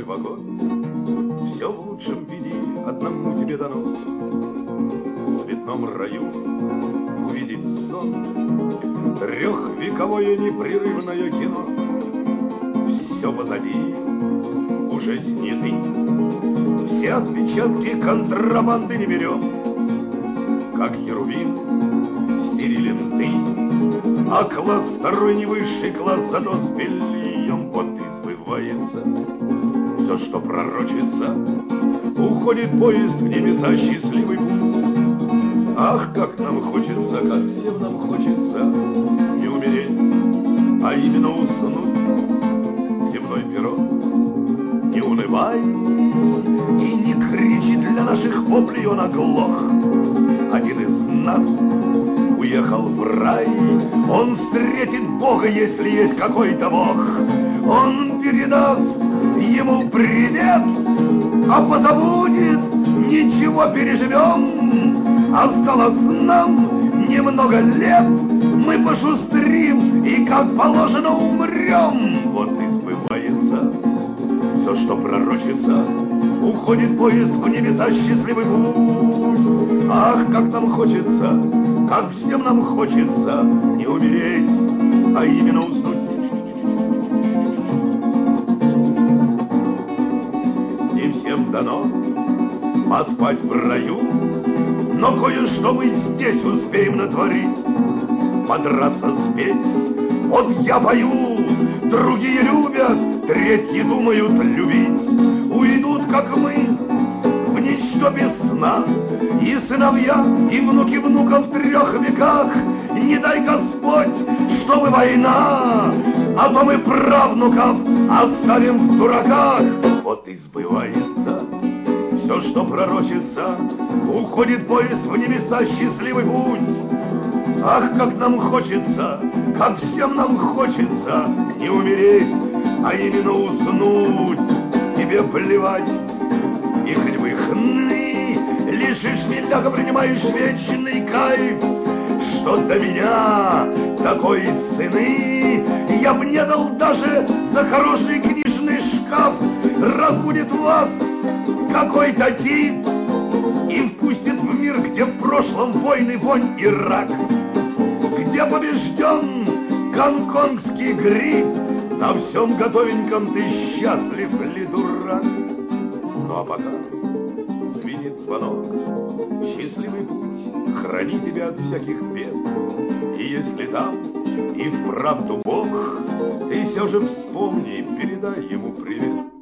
вагон. Все в лучшем виде одному тебе дано. В цветном раю увидеть сон, трехвековое непрерывное кино. Все позади, уже сняты, все отпечатки контрабанды не берем. Как херувим стерилен ты, а класс второй не высший класс, зато с бельем. Вот и сбывается все, что пророчится. Уходит поезд в небеса, счастливый путь. Ах, как нам хочется, как всем нам хочется не умереть, а именно уснуть. Земной перрон, не унывай и не кричи, для наших воплей он оглох. Один из нас уехал в рай, он встретит Бога, если есть какой-то Бог. Он передаст ему привет, а позабудет, ничего, переживем. Осталось нам немного лет, мы пошустрим и как положено умрем. Вот и сбывается все, что пророчится. Уходит поезд в небеса, счастливый путь. Ах, как нам хочется, как всем нам хочется не умереть, а именно уснуть. Не всем дано поспать в раю, но кое-что мы здесь успеем натворить. Подраться, спеть, вот я пою, другие любят, третьи думают любить. Уйдут, как мы, в ничто без сна, и сыновья, и внуки внуков в 3 веках. Не дай Господь, чтобы война, а то мы правнуков оставим в дураках. Вот и сбывается все, что пророчится. Уходит поезд в небеса, счастливый путь. Ах, как нам хочется, как всем нам хочется не умереть, а именно уснуть. Тебе плевать, и хоть бы хны, лишишь миляга, принимаешь вечный кайф. Что до меня такой цены я б не дал даже за хороший книжный шкаф. Разбудит вас какой-то тип и впустит в мир, где в прошлом войны, вонь и рак, где побежден гонконгский грипп. На всем готовеньком ты счастлив ли, дурак? Ну а пока звенит звонок, счастливый путь, храни тебя от всяких бед. И если там и вправду Бог, ты все же вспомни, передай ему привет.